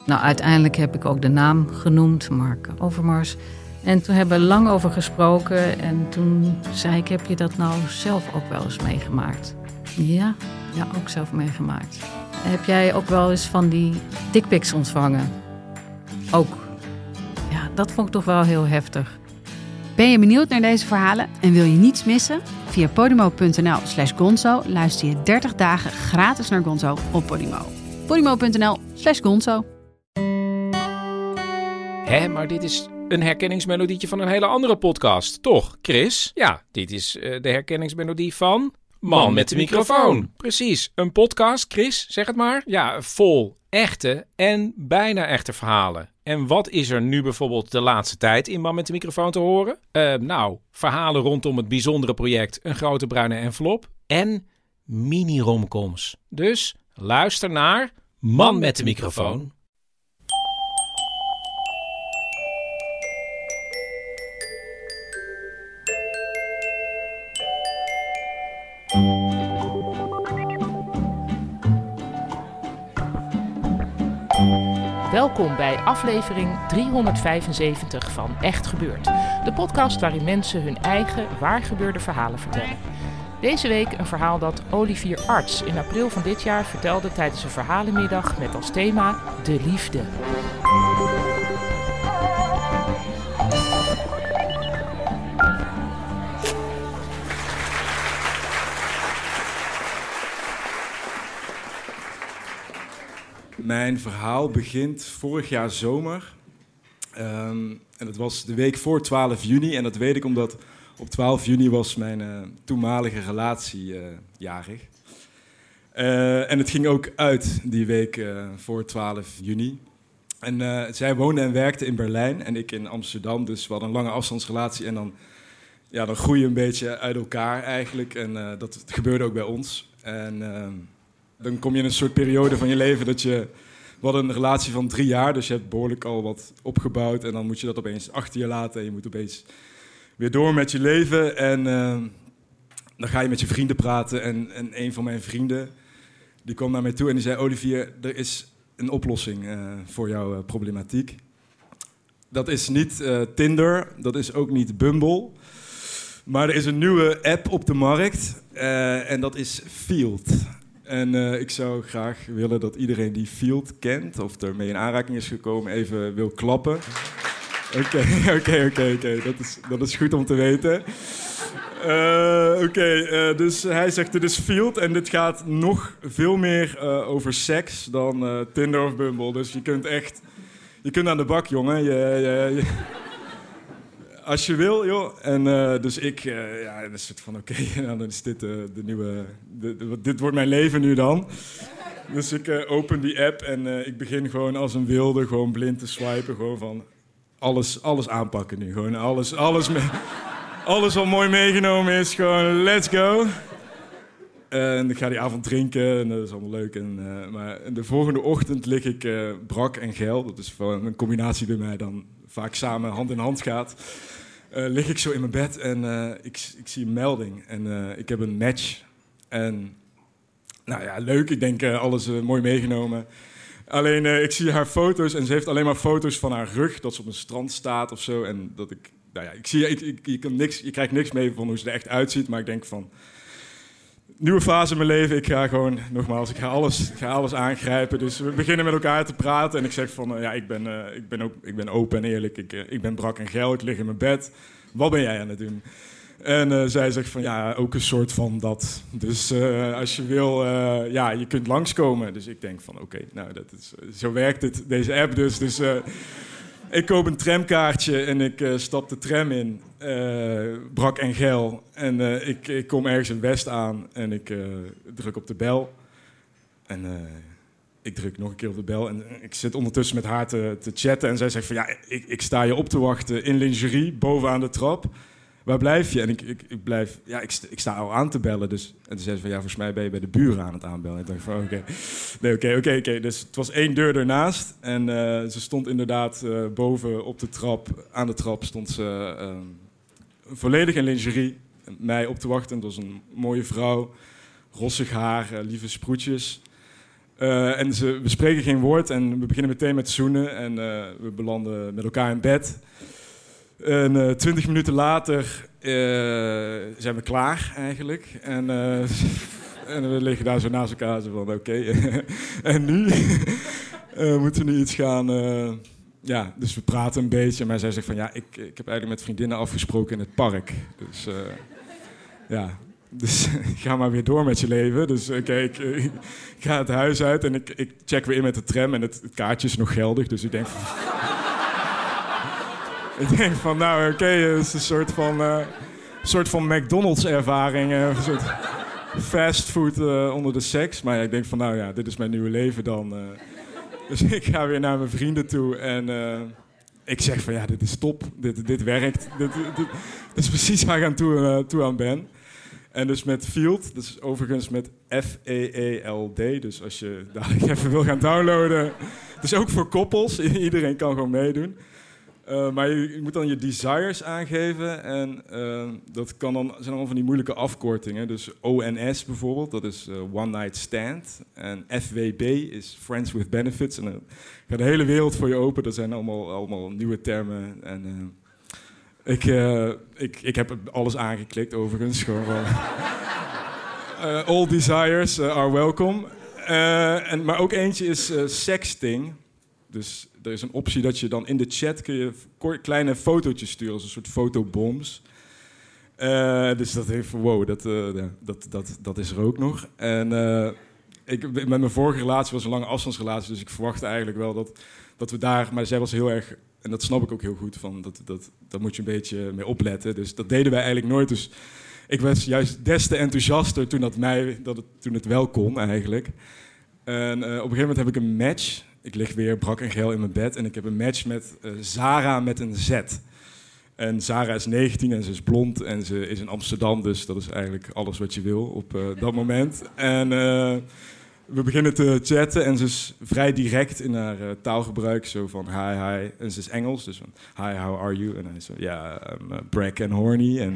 Nou, uiteindelijk heb ik ook de naam genoemd, Mark Overmars. En toen hebben we lang over gesproken. En toen zei ik, heb je dat nou zelf ook wel eens meegemaakt? Ja, ook zelf meegemaakt. Heb jij ook wel eens van die dickpics ontvangen? Ook. Ja, dat vond ik toch wel heel heftig. Ben je benieuwd naar deze verhalen en wil je niets missen? Via podimo.nl/gonzo luister je 30 dagen gratis naar Gonzo op Podimo. podimo.nl/gonzo. Hé, maar dit is een herkenningsmelodietje van een hele andere podcast, toch, Chris? Ja, dit is de herkenningsmelodie van Man met de microfoon. Precies, een podcast, Chris, zeg het maar. Ja, vol echte en bijna echte verhalen. En wat is er nu bijvoorbeeld de laatste tijd in Man met de microfoon te horen? Verhalen rondom het bijzondere project Een Grote Bruine Envelop en mini-romcoms. Dus luister naar Man met de microfoon. Welkom bij aflevering 375 van Echt Gebeurd. De podcast waarin mensen hun eigen waargebeurde verhalen vertellen. Deze week een verhaal dat Olivier Arts in april van dit jaar vertelde tijdens een verhalenmiddag met als thema de liefde. Mijn verhaal begint vorig jaar zomer. En dat was de week voor 12 juni. En dat weet ik omdat op 12 juni was mijn toenmalige relatie jarig. En het ging ook uit die week voor 12 juni. En zij woonde en werkte in Berlijn en ik in Amsterdam. Dus we hadden een lange afstandsrelatie en dan groei je een beetje uit elkaar eigenlijk. En dat gebeurde ook bij ons. En dan kom je in een soort periode van je leven dat je... We hadden een relatie van 3 jaar, dus je hebt behoorlijk al wat opgebouwd. En dan moet je dat opeens achter je laten en je moet opeens weer door met je leven. En dan ga je met je vrienden praten. En een van mijn vrienden, die kwam naar mij toe en die zei... Olivier, er is een oplossing voor jouw problematiek. Dat is niet Tinder, dat is ook niet Bumble. Maar er is een nieuwe app op de markt en dat is Field. En ik zou graag willen dat iedereen die Field kent... of ermee in aanraking is gekomen, even wil klappen. Oké. Dat is goed om te weten. Dus hij zegt, dit is Field en dit gaat nog veel meer over seks dan Tinder of Bumble. Dus je kunt aan de bak, jongen. Als je wil, joh. En dus ik, een soort van dan is dit de nieuwe... dit wordt mijn leven nu dan. Dus ik open die app en ik begin gewoon als een wilde, gewoon blind te swipen. Gewoon van alles aanpakken nu. Gewoon alles wat mooi meegenomen is, gewoon let's go. En ik ga die avond drinken en dat is allemaal leuk. Maar de volgende ochtend lig ik brak en geil. Dat is wel een combinatie bij mij dan vaak samen hand in hand gaat. Lig ik zo in mijn bed en ik zie een melding. En ik heb een match. En nou ja, leuk. Ik denk alles mooi meegenomen. Alleen ik zie haar foto's en ze heeft alleen maar foto's van haar rug. Dat ze op een strand staat of zo. En dat ik... Nou ja, je krijgt niks mee van hoe ze er echt uitziet. Maar ik denk van... Nieuwe fase in mijn leven. Ik ga gewoon, nogmaals, ik ga alles aangrijpen. Dus we beginnen met elkaar te praten. En ik zeg van, ik ben open en eerlijk. Ik ben brak en geil, ik lig in mijn bed. Wat ben jij aan het doen? En zij zegt van, ja, ook een soort van dat. Dus als je wil, je kunt langskomen. Dus ik denk van, oké, zo werkt deze app dus. Dus ik koop een tramkaartje en ik stap de tram in. Brak en geil. En ik kom ergens in West aan en ik druk op de bel. En ik druk nog een keer op de bel. En ik zit ondertussen met haar te chatten. En zij zegt van, ja, ik sta je op te wachten in lingerie, bovenaan de trap. Waar blijf je? En ik blijf... Ja, ik sta al aan te bellen. Dus. En toen zei ze van, ja, volgens mij ben je bij de buren aan het aanbellen. En ik dacht van, oké. Dus het was 1 deur ernaast. En ze stond inderdaad boven op de trap. Aan de trap stond ze volledig in lingerie. Mij op te wachten. Het was een mooie vrouw. Rossig haar, lieve sproetjes. En we spreken geen woord en we beginnen meteen met zoenen. En we belanden met elkaar in bed. En 20 minuten later zijn we klaar eigenlijk. En we liggen daar zo naast elkaar. Zo van oké. En nu moeten we nu iets gaan... dus we praten een beetje. Maar zij zegt van ik heb eigenlijk met vriendinnen afgesproken in het park. Dus Dus ga maar weer door met je leven. Dus ik ga het huis uit en ik check weer in met de tram. En het kaartje is nog geldig. Dus ik denk van... het is een soort van McDonald's ervaring. Een soort fastfood onder de seks. Maar ik denk van, dit is mijn nieuwe leven dan. Dus ik ga weer naar mijn vrienden toe en ik zeg van, dit is top. Dit werkt. Dit is precies waar ik toe aan ben. En dus met Field, dus overigens met F-E-E-L-D. Dus als je dadelijk even wil gaan downloaden. Het is ook voor koppels, iedereen kan gewoon meedoen. Maar je moet dan je desires aangeven. En dat zijn allemaal van die moeilijke afkortingen. Dus ONS bijvoorbeeld, dat is One Night Stand. En FWB is Friends with Benefits. En dan gaat de hele wereld voor je open. Dat zijn allemaal nieuwe termen. En... Ik heb alles aangeklikt, overigens. Gewoon all desires are welcome. Maar ook eentje is sexting. Dus er is een optie dat je dan in de chat kun je kleine fotootjes sturen, als een soort fotobombs. Dus dat heeft, dat is er ook nog. En met mijn vorige relatie was een lange afstandsrelatie, dus ik verwachtte eigenlijk wel dat we daar... Maar zij was heel erg... En dat snap ik ook heel goed, dat moet je een beetje mee opletten. Dus dat deden wij eigenlijk nooit. Dus ik was juist des te enthousiaster toen het wel kon eigenlijk. En op een gegeven moment heb ik een match. Ik lig weer brak en geil in mijn bed. En ik heb een match met Zara met een Z. En Zara is 19 en ze is blond en ze is in Amsterdam. Dus dat is eigenlijk alles wat je wil op dat moment. En... we beginnen te chatten en ze is vrij direct in haar taalgebruik. Zo van hi. En ze is Engels, dus van hi, how are you? En hij zo, I'm brag and horny. En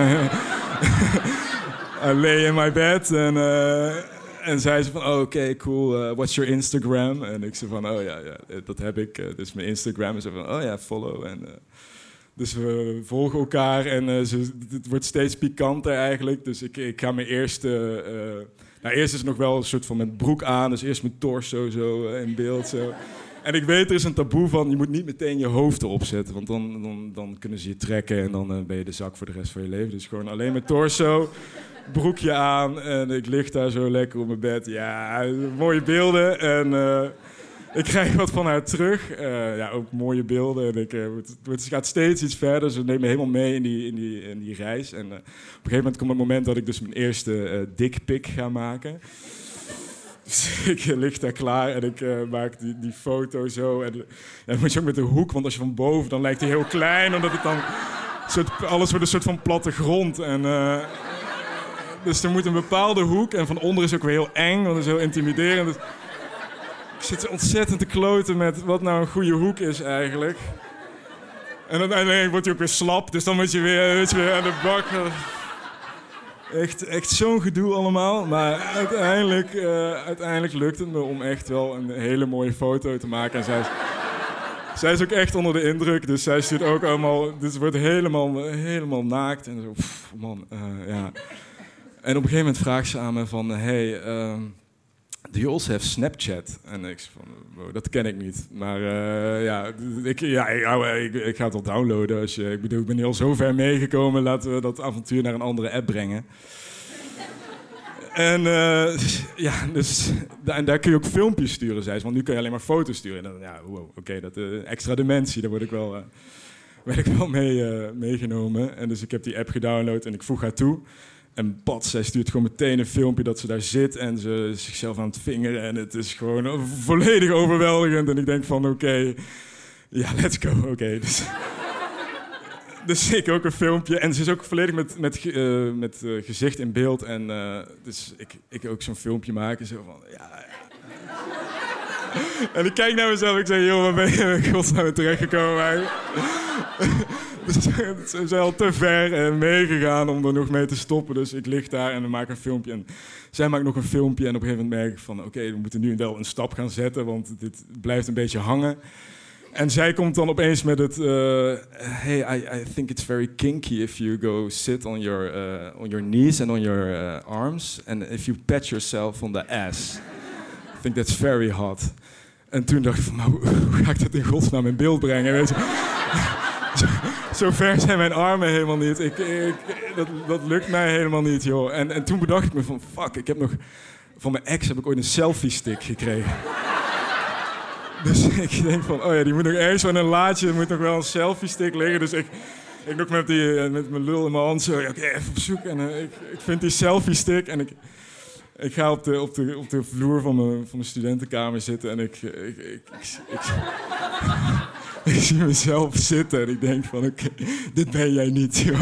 I lay in my bed. En zij zei van, oké, cool, what's your Instagram? En ik zei van, dat heb ik. Dus mijn Instagram. En ze van, follow. En, dus we volgen elkaar en het wordt steeds pikanter eigenlijk. Dus ik ga mijn eerste... eerst is het nog wel een soort van met broek aan. Dus eerst mijn torso zo in beeld. Zo. En ik weet, er is een taboe van... je moet niet meteen je hoofd erop zetten. Want dan kunnen ze je trekken en dan ben je de zak voor de rest van je leven. Dus gewoon alleen mijn torso, broekje aan. En ik lig daar zo lekker op mijn bed. Ja, mooie beelden. En ik krijg wat van haar terug. Ook mooie beelden. En het gaat steeds iets verder. Ze neemt me helemaal mee in die reis. En op een gegeven moment komt het moment dat ik dus mijn eerste dickpic ga maken. Dus ik lig daar klaar en ik maak die foto zo. En dat moet je ook met de hoek, want als je van boven, dan lijkt hij heel klein. Omdat het dan alles wordt een soort van platte grond. En, dus er moet een bepaalde hoek. En van onder is ook weer heel eng, want het is heel intimiderend. Dus, ik zit ontzettend te kloten met wat nou een goede hoek is eigenlijk. En uiteindelijk wordt hij ook weer slap, dus dan moet je weer aan de bak. Echt zo'n gedoe allemaal. Maar uiteindelijk lukt het me om echt wel een hele mooie foto te maken. En zij is ook echt onder de indruk, dus zij stuurt ook allemaal... Dus het wordt helemaal naakt. En zo, man, ja. En op een gegeven moment vraagt ze aan me van... Do you also have Snapchat? En ik zei van, dat ken ik niet. Maar ik ga het wel downloaden. Ik ben hier al zo ver meegekomen. Laten we dat avontuur naar een andere app brengen. En en daar kun je ook filmpjes sturen, zei ze. Want nu kun je alleen maar foto's sturen. En dan, dat extra dimensie, daar werd ik wel meegenomen. En dus ik heb die app gedownload en ik voeg haar toe. En zij stuurt gewoon meteen een filmpje dat ze daar zit en ze is zichzelf aan het vingeren. En het is gewoon volledig overweldigend. En ik denk van, let's go. Oké. Dus ik ook een filmpje. En ze is ook volledig met gezicht in beeld. En dus ik ook zo'n filmpje maken. Zo van, En ik kijk naar mezelf en ik zeg, joh, waar ben je in godsnaam terechtgekomen eigenlijk? Dus ze zijn al te ver meegegaan om er nog mee te stoppen. Dus ik lig daar en we maken een filmpje. En zij maakt nog een filmpje en op een gegeven moment merk ik van... Oké, we moeten nu wel een stap gaan zetten, want dit blijft een beetje hangen. En zij komt dan opeens met het... Hey, I think it's very kinky if you go sit on your knees and on your arms. And if you pat yourself on the ass. I think that's very hot. En toen dacht ik van, hoe ga ik dat in godsnaam in beeld brengen? Weet je? Zo ver zijn mijn armen helemaal niet. Dat lukt mij helemaal niet, joh. En toen bedacht ik me van, fuck, ik heb nog... Van mijn ex heb ik ooit een selfie-stick gekregen. Dus ik denk van, oh ja, die moet nog ergens van een laadje... Er moet nog wel een selfie-stick liggen. Dus ik nog met mijn lul in mijn hand zo... Oké, even op zoek. En ik vind die selfie-stick en ik ga op de vloer van mijn studentenkamer zitten... En ik zie mezelf zitten en ik denk van, oké, dit ben jij niet, joh.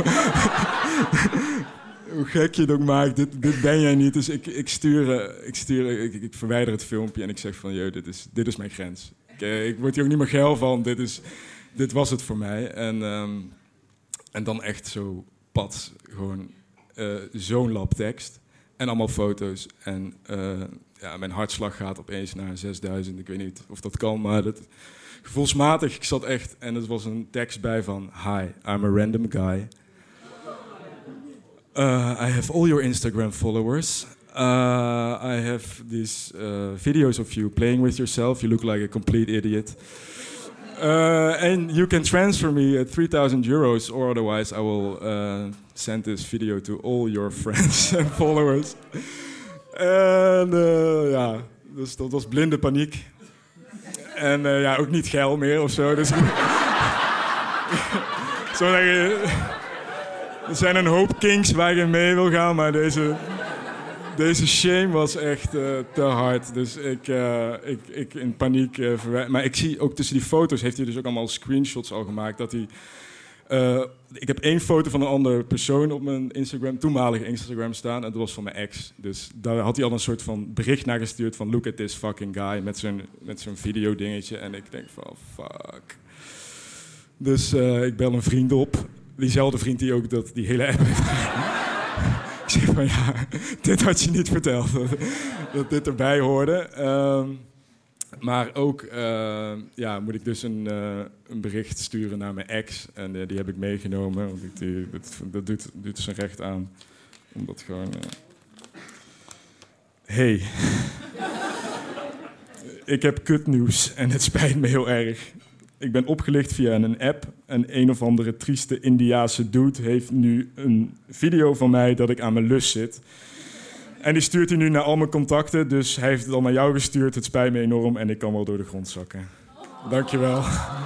Hoe gek je het ook maakt, dit ben jij niet. Dus ik verwijder het filmpje en ik zeg van, joh, dit is mijn grens. Ik word hier ook niet meer geil van, dit was het voor mij. En dan echt zo pad, gewoon zo'n lap tekst en allemaal foto's. En mijn hartslag gaat opeens naar 6000, ik weet niet of dat kan, maar gevoelsmatig, ik zat echt... En er was een tekst bij van... Hi, I'm a random guy. I have all your Instagram followers. I have these videos of you playing with yourself. You look like a complete idiot. And you can transfer me 3,000 euros... or otherwise I will send this video to all your friends and followers. En dus dat was blinde paniek. En ook niet geil meer of zo. Dus er zijn een hoop kinks waar je mee wil gaan, maar deze shame was echt te hard. Dus ik in paniek maar ik zie ook tussen die foto's heeft hij dus ook allemaal screenshots al gemaakt dat hij... ik heb 1 foto van een andere persoon op mijn toenmalige Instagram staan. En dat was van mijn ex. Dus daar had hij al een soort van bericht naar gestuurd van... Look at this fucking guy, met zo'n videodingetje. En ik denk van, fuck. Dus ik bel een vriend op. Diezelfde vriend die ook die hele app heeft. Ik zeg van, ja, dit had je niet verteld. Dat dit erbij hoorde. Maar ook moet ik dus een bericht sturen naar mijn ex. En die heb ik meegenomen. Want dat doet zijn recht aan. Omdat gewoon... Hey. Ik heb kutnieuws en het spijt me heel erg. Ik ben opgelicht via een app. En een of andere trieste Indiase dude heeft nu een video van mij dat ik aan mijn lus zit. En die stuurt hij nu naar al mijn contacten. Dus hij heeft het al naar jou gestuurd. Het spijt me enorm en ik kan wel door de grond zakken. Dankjewel.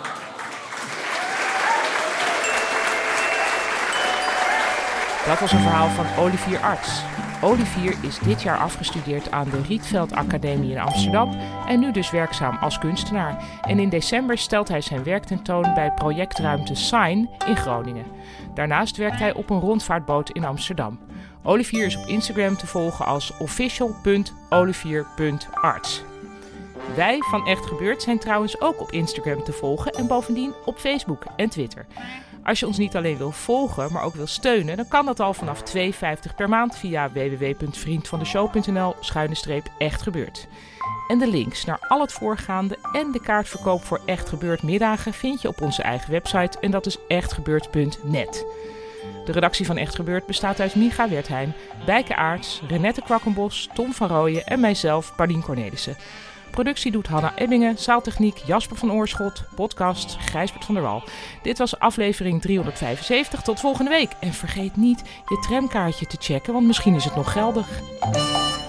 Dat was een verhaal van Olivier Arts. Olivier is dit jaar afgestudeerd aan de Rietveld Academie in Amsterdam en nu dus werkzaam als kunstenaar. En in december stelt hij zijn werk tentoon bij projectruimte Sign in Groningen. Daarnaast werkt hij op een rondvaartboot in Amsterdam. Olivier is op Instagram te volgen als official.olivier.arts. Wij van Echt Gebeurd zijn trouwens ook op Instagram te volgen en bovendien op Facebook en Twitter. Als je ons niet alleen wil volgen, maar ook wil steunen, dan kan dat al vanaf €2,50 per maand via www.vriendvandeshow.nl/echtgebeurd. En de links naar al het voorgaande en de kaartverkoop voor Echt Gebeurd middagen vind je op onze eigen website en dat is echtgebeurd.net. De redactie van Echt Gebeurd bestaat uit Micha Wertheim, Bijke Aarts, Renette Kwakkenbos, Tom van Rooyen en mijzelf, Paulien Cornelissen. Productie doet Hanna Ebbingen, zaaltechniek Jasper van Oorschot, podcast Gijsbert van der Wal. Dit was aflevering 375. Tot volgende week. En vergeet niet je tramkaartje te checken, want misschien is het nog geldig.